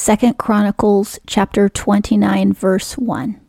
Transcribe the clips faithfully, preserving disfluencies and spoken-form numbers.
Second Chronicles chapter twenty-nine, verse one.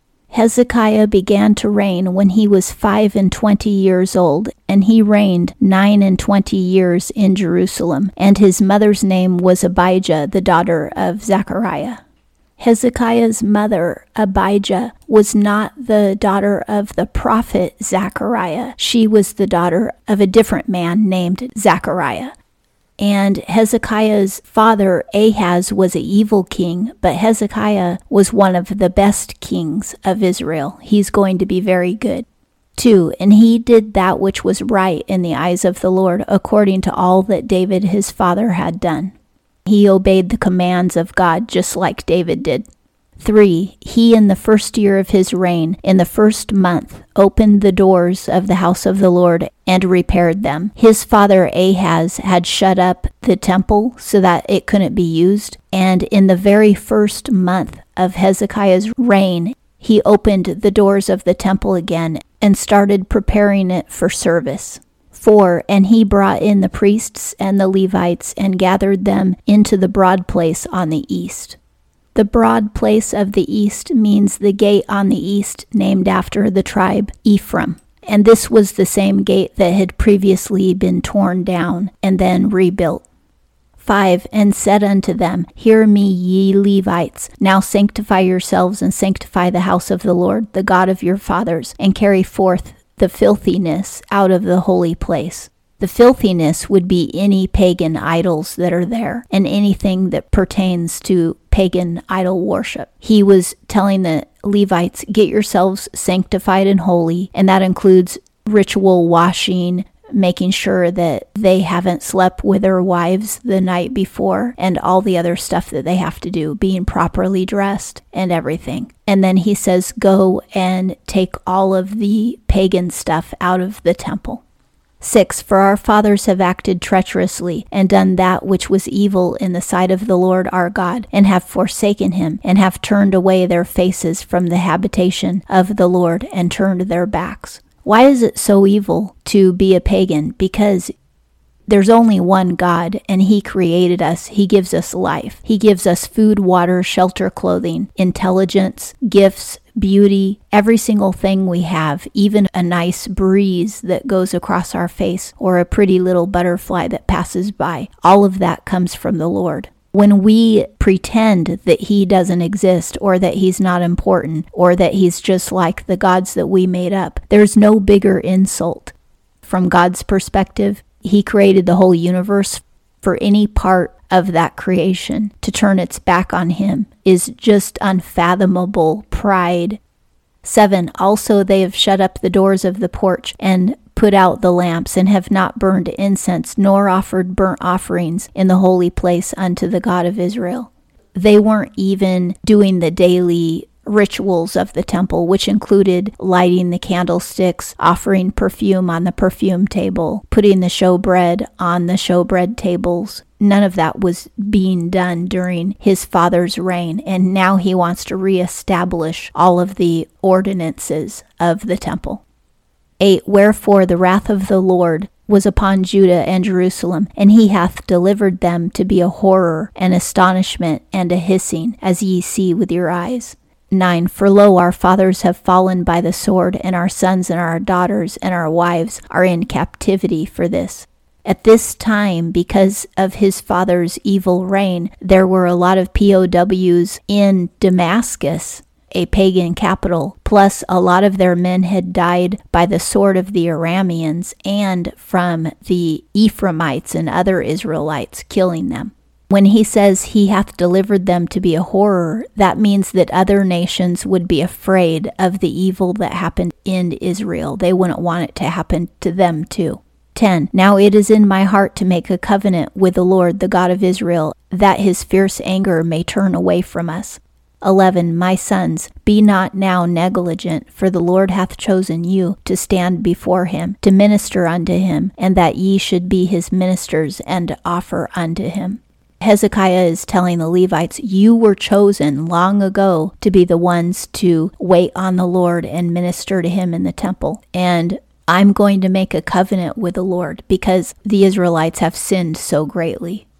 Hezekiah began to reign when he was five and twenty years old, and he reigned nine and twenty years in Jerusalem, and his mother's name was Abijah, the daughter of Zechariah. Hezekiah's mother, Abijah, was not the daughter of the prophet Zechariah. She was the daughter of a different man named Zechariah. And Hezekiah's father, Ahaz, was an evil king, but Hezekiah was one of the best kings of Israel. He's going to be very good. Two, and he did that which was right in the eyes of the Lord, according to all that David his father had done. He obeyed the commands of God just like David did. Three, he in the first year of his reign, in the first month, opened the doors of the house of the Lord and repaired them. His father Ahaz had shut up the temple so that it couldn't be used, and in the very first month of Hezekiah's reign, he opened the doors of the temple again and started preparing it for service. Four, and he brought in the priests and the Levites and gathered them into the broad place on the east. The broad place of the east means the gate on the east named after the tribe Ephraim. And this was the same gate that had previously been torn down and then rebuilt. Five, and said unto them, Hear me, ye Levites, now sanctify yourselves and sanctify the house of the Lord, the God of your fathers, and carry forth the filthiness out of the holy place. The filthiness would be any pagan idols that are there and anything that pertains to pagan idol worship. He was telling the Levites, get yourselves sanctified and holy, and that includes ritual washing, making sure that they haven't slept with their wives the night before, and all the other stuff that they have to do, being properly dressed and everything. And then he says, go and take all of the pagan stuff out of the temple. Six, for our fathers have acted treacherously, and done that which was evil in the sight of the Lord our God, and have forsaken him, and have turned away their faces from the habitation of the Lord, and turned their backs. Why is it so evil to be a pagan? Because there's only one God, and he created us. He gives us life. He gives us food, water, shelter, clothing, intelligence, gifts, beauty, every single thing we have, even a nice breeze that goes across our face or a pretty little butterfly that passes by. All of that comes from the Lord. When we pretend that he doesn't exist, or that he's not important, or that he's just like the gods that we made up, there's no bigger insult. From God's perspective, he created the whole universe. For any part of that creation to turn its back on him is just unfathomable pride. Seven, also they have shut up the doors of the porch and put out the lamps, and have not burned incense, nor offered burnt offerings in the holy place unto the God of Israel. They weren't even doing the daily rituals of the temple, which included lighting the candlesticks, offering perfume on the perfume table, putting the showbread on the showbread tables. None of that was being done during his father's reign, and now he wants to reestablish all of the ordinances of the temple. Eight, wherefore the wrath of the Lord was upon Judah and Jerusalem, and he hath delivered them to be a horror, and astonishment, and a hissing, as ye see with your eyes. Nine, for lo, our fathers have fallen by the sword, and our sons and our daughters and our wives are in captivity for this. At this time, because of his father's evil reign, there were a lot of P O Ws in Damascus, a pagan capital, plus a lot of their men had died by the sword of the Arameans and from the Ephraimites and other Israelites killing them. When he says he hath delivered them to be a horror, that means that other nations would be afraid of the evil that happened in Israel. They wouldn't want it to happen to them too. ten. Now it is in my heart to make a covenant with the Lord, the God of Israel, that his fierce anger may turn away from us. eleven. My sons, be not now negligent, for the Lord hath chosen you to stand before him, to minister unto him, and that ye should be his ministers and offer unto him. Hezekiah is telling the Levites, you were chosen long ago to be the ones to wait on the Lord and minister to him in the temple. And I'm going to make a covenant with the Lord because the Israelites have sinned so greatly.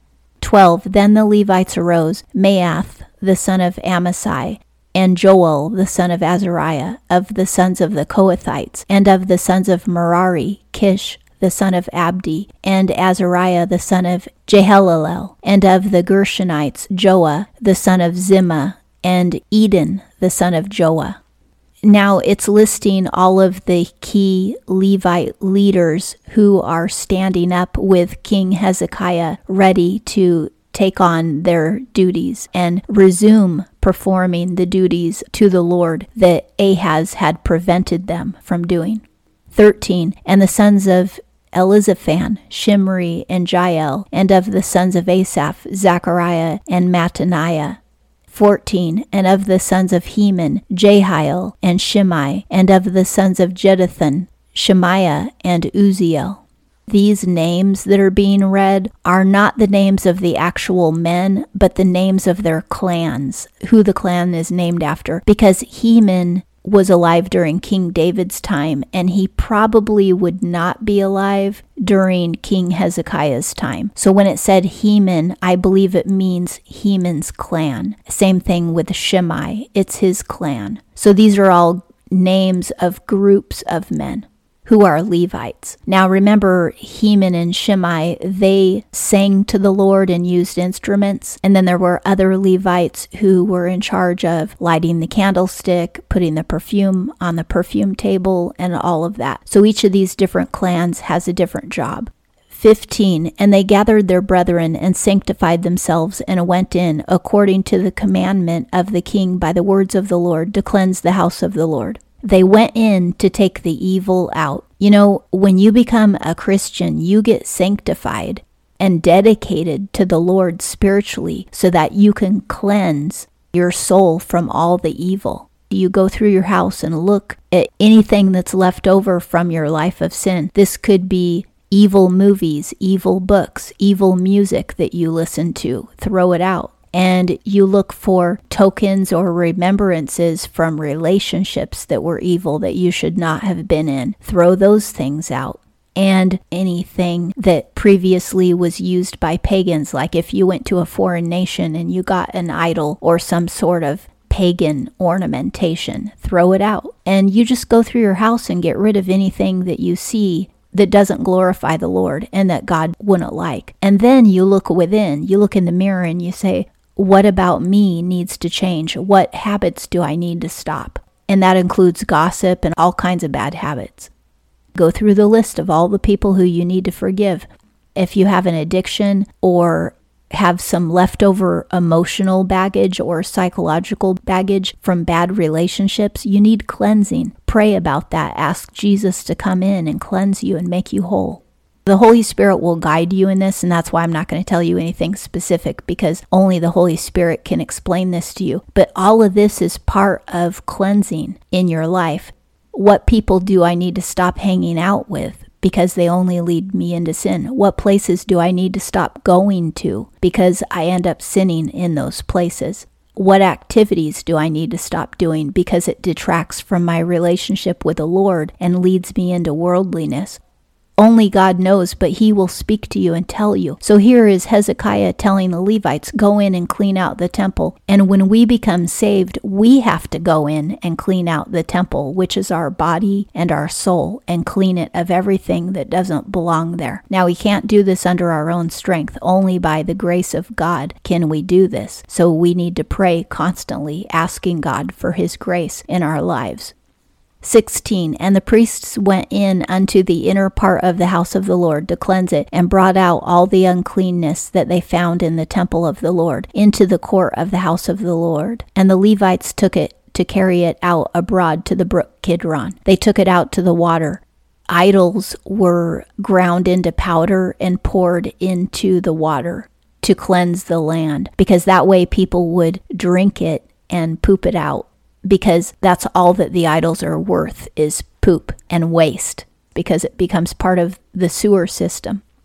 twelve. Then the Levites arose, Maath, the son of Amasai, and Joel, the son of Azariah, of the sons of the Kohathites, and of the sons of Merari, Kish, the son of Abdi, and Azariah, the son of Jehalelel, and of the Gershonites, Joah, the son of Zimmah, and Eden, the son of Joah. Now it's listing all of the key Levite leaders who are standing up with King Hezekiah, ready to take on their duties and resume performing the duties to the Lord that Ahaz had prevented them from doing. thirteen. And the sons of Elizaphan, Shimri, and Jael, and of the sons of Asaph, Zechariah, and Mattaniah. fourteen. And of the sons of Heman, Jehiel, and Shimei, and of the sons of Jeduthun, Shemaiah, and Uzziel. These names that are being read are not the names of the actual men, but the names of their clans, who the clan is named after, because Heman was alive during King David's time, and he probably would not be alive during King Hezekiah's time. So when it said Heman, I believe it means Heman's clan. Same thing with Shimei, it's his clan. So these are all names of groups of men who are Levites. Now remember, Heman and Shimei, they sang to the Lord and used instruments. And then there were other Levites who were in charge of lighting the candlestick, putting the perfume on the perfume table, and all of that. So each of these different clans has a different job. fifteen. And they gathered their brethren and sanctified themselves and went in according to the commandment of the king by the words of the Lord to cleanse the house of the Lord. They went in to take the evil out. You know, when you become a Christian, you get sanctified and dedicated to the Lord spiritually so that you can cleanse your soul from all the evil. You go through your house and look at anything that's left over from your life of sin. This could be evil movies, evil books, evil music that you listen to. Throw it out. And you look for tokens or remembrances from relationships that were evil that you should not have been in. Throw those things out. And anything that previously was used by pagans, like if you went to a foreign nation and you got an idol or some sort of pagan ornamentation, throw it out. And you just go through your house and get rid of anything that you see that doesn't glorify the Lord and that God wouldn't like. And then you look within, you look in the mirror and you say, what about me needs to change? What habits do I need to stop? And that includes gossip and all kinds of bad habits. Go through the list of all the people who you need to forgive. If you have an addiction or have some leftover emotional baggage or psychological baggage from bad relationships, you need cleansing. Pray about that. Ask Jesus to come in and cleanse you and make you whole. The Holy Spirit will guide you in this, and that's why I'm not going to tell you anything specific, because only the Holy Spirit can explain this to you. But all of this is part of cleansing in your life. What people do I need to stop hanging out with because they only lead me into sin? What places do I need to stop going to because I end up sinning in those places? What activities do I need to stop doing because it detracts from my relationship with the Lord and leads me into worldliness? Only God knows, but he will speak to you and tell you. So here is Hezekiah telling the Levites, go in and clean out the temple. And when we become saved, we have to go in and clean out the temple, which is our body and our soul, and clean it of everything that doesn't belong there. Now, we can't do this under our own strength. Only by the grace of God can we do this. So we need to pray constantly, asking God for his grace in our lives. sixteen. And the priests went in unto the inner part of the house of the Lord to cleanse it, and brought out all the uncleanness that they found in the temple of the Lord into the court of the house of the Lord. And the Levites took it to carry it out abroad to the brook Kidron. They took it out to the water. Idols were ground into powder and poured into the water to cleanse the land, because that way people would drink it and poop it out. Because that's all that the idols are worth, is poop and waste, because it becomes part of the sewer system.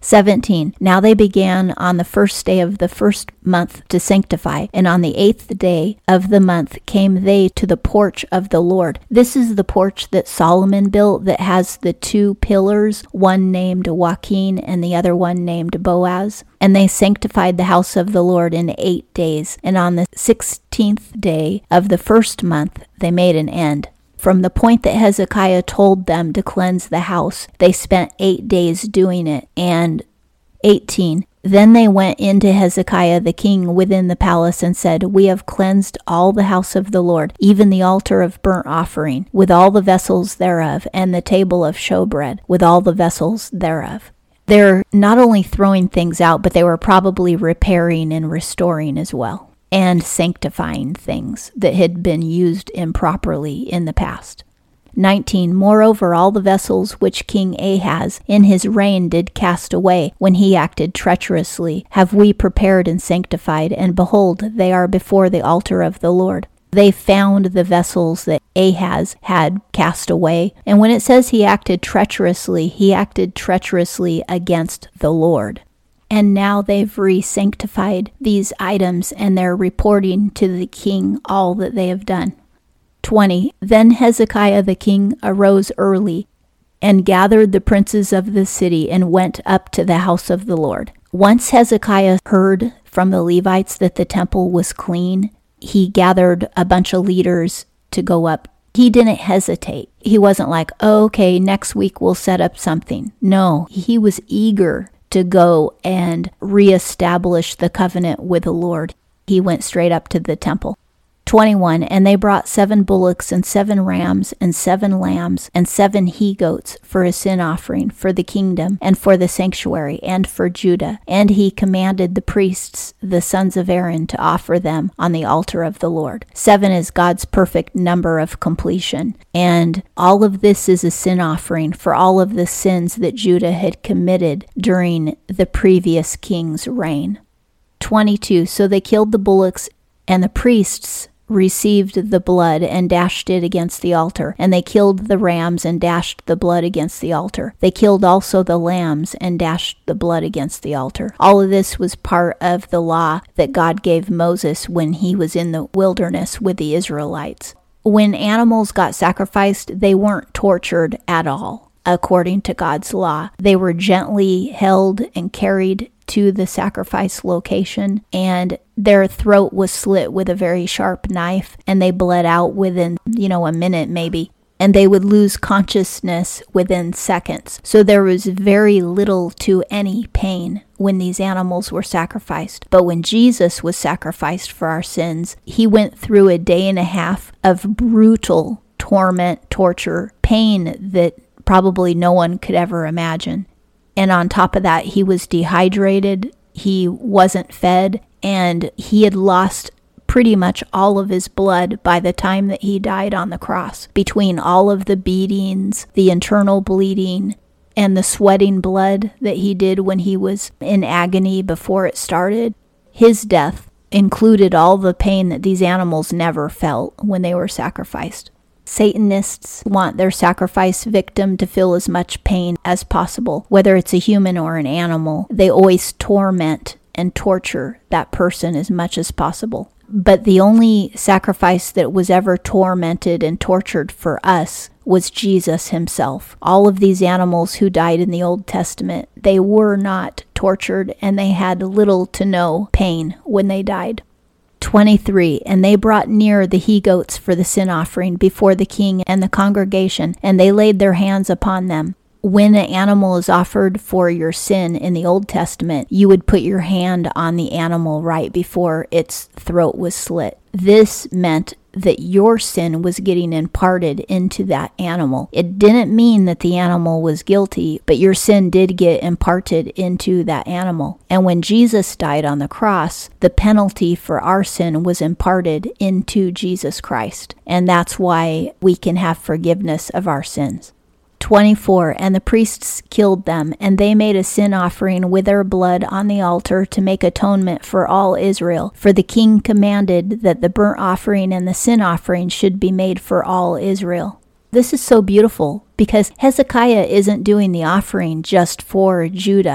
seventeen. Now they began on the first day of the first month to sanctify, and on the eighth day of the month came they to the porch of the Lord. This is the porch that Solomon built that has the two pillars, one named Joachim and the other one named Boaz. And they sanctified the house of the Lord in eight days, and on the sixteenth day of the first month they made an end. From the point that Hezekiah told them to cleanse the house, they spent eight days doing it. And eighteen. Then they went into Hezekiah the king within the palace and said, We have cleansed all the house of the Lord, even the altar of burnt offering, with all the vessels thereof, and the table of showbread, with all the vessels thereof. They're not only throwing things out, but they were probably repairing and restoring as well, and sanctifying things that had been used improperly in the past. nineteen. Moreover, all the vessels which King Ahaz in his reign did cast away, when he acted treacherously, have we prepared and sanctified, and behold, they are before the altar of the Lord. They found the vessels that Ahaz had cast away. And when it says he acted treacherously, he acted treacherously against the Lord. And now they've re-sanctified these items, and they're reporting to the king all that they have done. twenty. Then Hezekiah the king arose early, and gathered the princes of the city, and went up to the house of the Lord. Once Hezekiah heard from the Levites that the temple was clean, he gathered a bunch of leaders to go up. He didn't hesitate. He wasn't like, oh, okay, next week we'll set up something. No, he was eager to go and reestablish the covenant with the Lord. He went straight up to the temple. twenty-one. And they brought seven bullocks and seven rams and seven lambs and seven he-goats for a sin offering for the kingdom and for the sanctuary and for Judah. And he commanded the priests, the sons of Aaron, to offer them on the altar of the Lord. Seven is God's perfect number of completion. And all of this is a sin offering for all of the sins that Judah had committed during the previous king's reign. twenty-two. So they killed the bullocks, and the priests received the blood and dashed it against the altar. And they killed the rams and dashed the blood against the altar. They killed also the lambs and dashed the blood against the altar. All of this was part of the law that God gave Moses when he was in the wilderness with the Israelites. When animals got sacrificed, they weren't tortured at all, according to God's law. They were gently held and carried to the sacrifice location, and their throat was slit with a very sharp knife, and they bled out within, you know, a minute maybe, and they would lose consciousness within seconds. So there was very little to any pain when these animals were sacrificed. But when Jesus was sacrificed for our sins, he went through a day and a half of brutal torment, torture, pain that probably no one could ever imagine. And on top of that, he was dehydrated, he wasn't fed, and he had lost pretty much all of his blood by the time that he died on the cross. Between all of the beatings, the internal bleeding, and the sweating blood that he did when he was in agony before it started, his death included all the pain that these animals never felt when they were sacrificed. Satanists want their sacrifice victim to feel as much pain as possible, whether it's a human or an animal. They always torment and torture that person as much as possible. But the only sacrifice that was ever tormented and tortured for us was Jesus himself. All of these animals who died in the Old Testament, they were not tortured, and they had little to no pain when they died. twenty-three. And they brought near the he-goats for the sin offering before the king and the congregation, and they laid their hands upon them. When an animal is offered for your sin in the Old Testament, you would put your hand on the animal right before its throat was slit. This meant that your sin was getting imparted into that animal. It didn't mean that the animal was guilty, but your sin did get imparted into that animal. And when Jesus died on the cross, the penalty for our sin was imparted into Jesus Christ. And that's why we can have forgiveness of our sins. twenty-four. And the priests killed them, and they made a sin offering with their blood on the altar to make atonement for all Israel. For the king commanded that the burnt offering and the sin offering should be made for all Israel. This is so beautiful because Hezekiah isn't doing the offering just for Judah.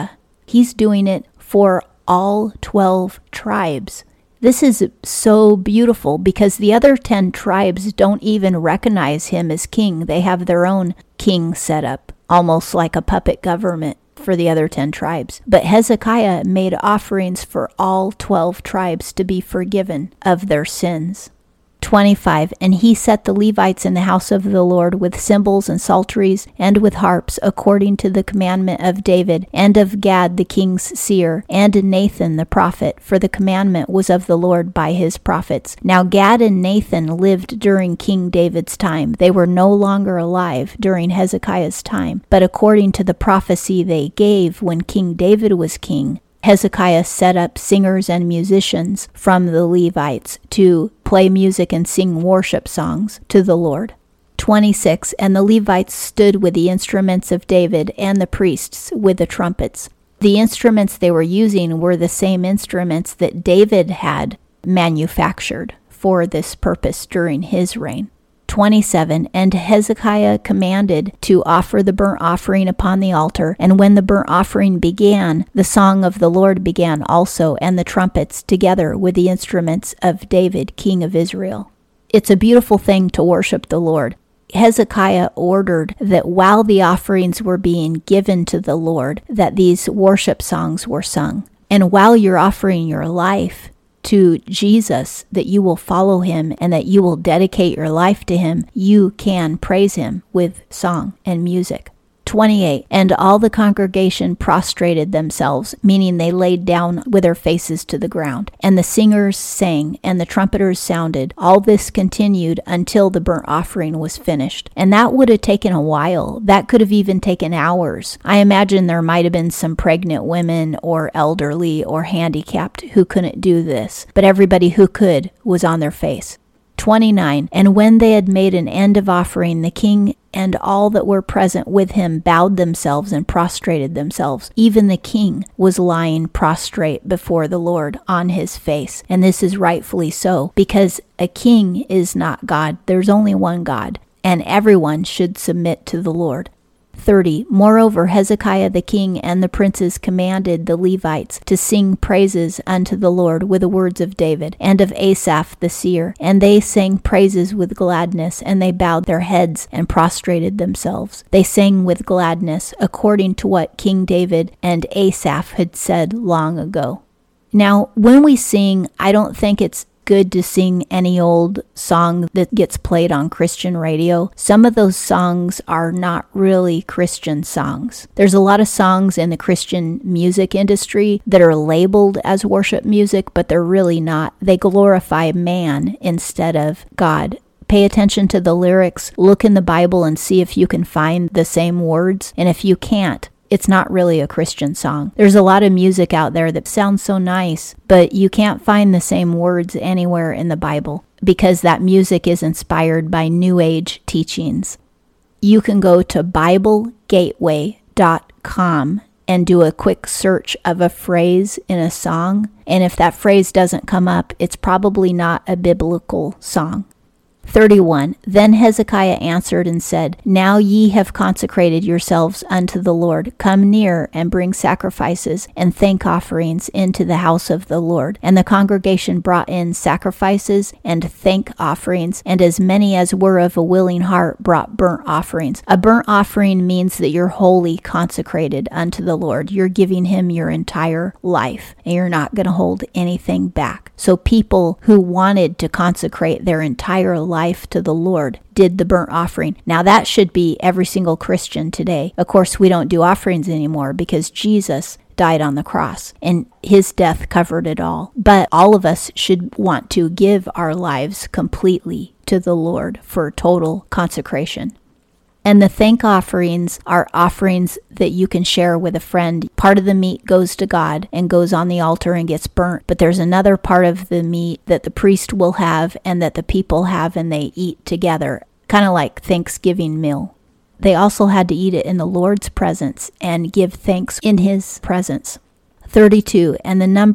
He's doing it for all twelve tribes. This is so beautiful because the other ten tribes don't even recognize him as king. They have their own king set up, almost like a puppet government for the other ten tribes. But Hezekiah made offerings for all twelve tribes to be forgiven of their sins. twenty-five. And he set the Levites in the house of the Lord with cymbals and psalteries and with harps, according to the commandment of David and of Gad the king's seer and Nathan the prophet, for the commandment was of the Lord by his prophets. Now Gad and Nathan lived during King David's time. They were no longer alive during Hezekiah's time, but according to the prophecy they gave when King David was king, Hezekiah set up singers and musicians from the Levites to play music and sing worship songs to the Lord. twenty-six. And the Levites stood with the instruments of David, and the priests with the trumpets. The instruments they were using were the same instruments that David had manufactured for this purpose during his reign. twenty-seven. And Hezekiah commanded to offer the burnt offering upon the altar, and when the burnt offering began, the song of the Lord began also, and the trumpets, together with the instruments of David, king of Israel. It's a beautiful thing to worship the Lord. Hezekiah ordered that while the offerings were being given to the Lord, that these worship songs were sung. And while you're offering your life to Jesus, that you will follow him and that you will dedicate your life to him, you can praise him with song and music. twenty-eight. And all the congregation prostrated themselves, meaning they laid down with their faces to the ground. And the singers sang, and the trumpeters sounded. All this continued until the burnt offering was finished. And that would have taken a while. That could have even taken hours. I imagine there might have been some pregnant women or elderly or handicapped who couldn't do this, but everybody who could was on their face. twenty-nine. And when they had made an end of offering, the king and all that were present with him bowed themselves and prostrated themselves. Even the king was lying prostrate before the Lord on his face. And this is rightfully so, because a king is not God. There's only one God, and everyone should submit to the Lord. thirty. Moreover, Hezekiah the king and the princes commanded the Levites to sing praises unto the Lord with the words of David and of Asaph the seer. And they sang praises with gladness, and they bowed their heads and prostrated themselves. They sang with gladness, according to what King David and Asaph had said long ago. Now, when we sing, I don't think it's good to sing any old song that gets played on Christian radio. Some of those songs are not really Christian songs. There's a lot of songs in the Christian music industry that are labeled as worship music, but they're really not. They glorify man instead of God. Pay attention to the lyrics, look in the Bible and see if you can find the same words. And if you can't, it's not really a Christian song. There's a lot of music out there that sounds so nice, but you can't find the same words anywhere in the Bible because that music is inspired by New Age teachings. You can go to Bible Gateway dot com and do a quick search of a phrase in a song, and if that phrase doesn't come up, it's probably not a biblical song. thirty-one. Then Hezekiah answered and said, Now ye have consecrated yourselves unto the Lord. Come near and bring sacrifices and thank offerings into the house of the Lord. And the congregation brought in sacrifices and thank offerings, and as many as were of a willing heart brought burnt offerings. A burnt offering means that you're wholly consecrated unto the Lord. You're giving him your entire life, and you're not going to hold anything back. So people who wanted to consecrate their entire life to the Lord did the burnt offering. Now that should be every single Christian today. Of course, we don't do offerings anymore because Jesus died on the cross and his death covered it all. But all of us should want to give our lives completely to the Lord for total consecration. And the thank offerings are offerings that you can share with a friend. Part of the meat goes to God and goes on the altar and gets burnt. But there's another part of the meat that the priest will have and that the people have and they eat together, kind of like Thanksgiving meal. They also had to eat it in the Lord's presence and give thanks in his presence. thirty-two. And the number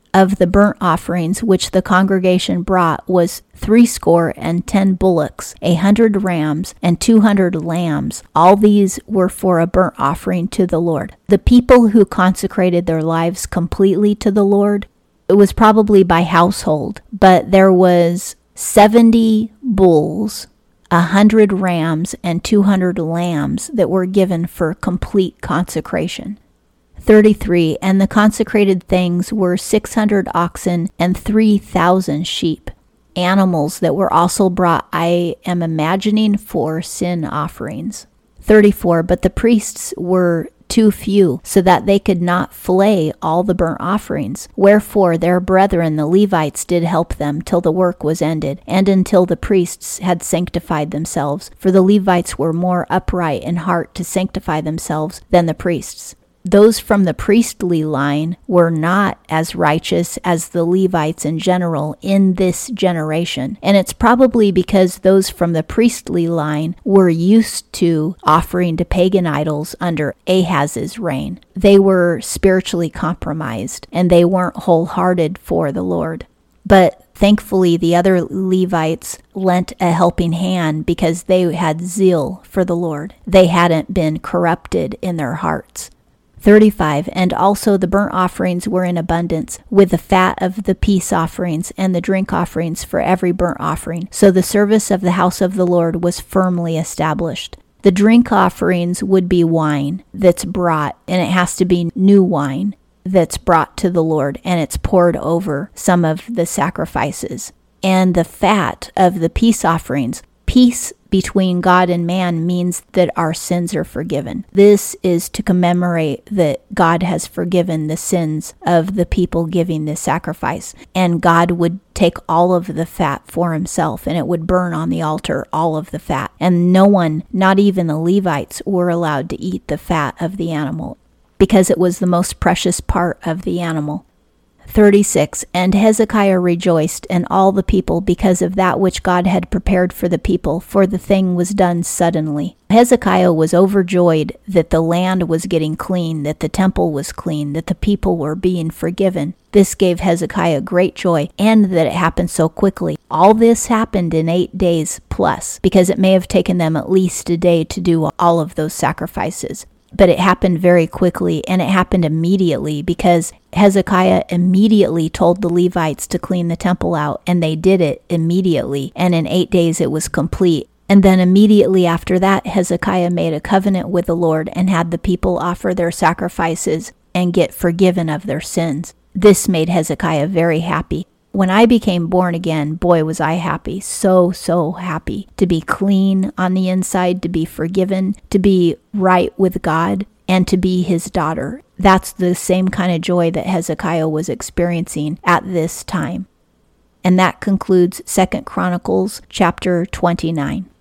of the burnt offerings which the congregation brought was threescore and ten bullocks, a hundred rams, and two hundred lambs. All these were for a burnt offering to the Lord. The people who consecrated their lives completely to the Lord, it was probably by household, but there was seventy bulls, a hundred rams, and two hundred lambs that were given for complete consecration. thirty-three. And the consecrated things were six hundred oxen and three thousand sheep, animals that were also brought, I am imagining, for sin offerings. thirty-four. But the priests were too few, so that they could not flay all the burnt offerings. Wherefore their brethren the Levites did help them till the work was ended, and until the priests had sanctified themselves. For the Levites were more upright in heart to sanctify themselves than the priests. Those from the priestly line were not as righteous as the Levites in general in this generation. And it's probably because those from the priestly line were used to offering to pagan idols under Ahaz's reign. They were spiritually compromised, and they weren't wholehearted for the Lord. But thankfully, the other Levites lent a helping hand because they had zeal for the Lord. They hadn't been corrupted in their hearts. thirty-five. And also the burnt offerings were in abundance, with the fat of the peace offerings and the drink offerings for every burnt offering. So the service of the house of the Lord was firmly established. The drink offerings would be wine that's brought, and it has to be new wine that's brought to the Lord, and it's poured over some of the sacrifices. And the fat of the peace offerings, peace between God and man means that our sins are forgiven. This is to commemorate that God has forgiven the sins of the people giving this sacrifice, and God would take all of the fat for himself, and it would burn on the altar, all of the fat. And no one, not even the Levites, were allowed to eat the fat of the animal, because it was the most precious part of the animal. thirty-six. And Hezekiah rejoiced, and all the people, because of that which God had prepared for the people, for the thing was done suddenly. Hezekiah was overjoyed that the land was getting clean, that the temple was clean, that the people were being forgiven. This gave Hezekiah great joy, and that it happened so quickly. All this happened in eight days plus, because it may have taken them at least a day to do all of those sacrifices. But it happened very quickly, and it happened immediately, because Hezekiah immediately told the Levites to clean the temple out, and they did it immediately, and in eight days it was complete. And then immediately after that, Hezekiah made a covenant with the Lord and had the people offer their sacrifices and get forgiven of their sins. This made Hezekiah very happy. When I became born again, boy, was I happy, so, so happy to be clean on the inside, to be forgiven, to be right with God, and to be his daughter. That's the same kind of joy that Hezekiah was experiencing at this time. And that concludes Second Chronicles chapter twenty-nine.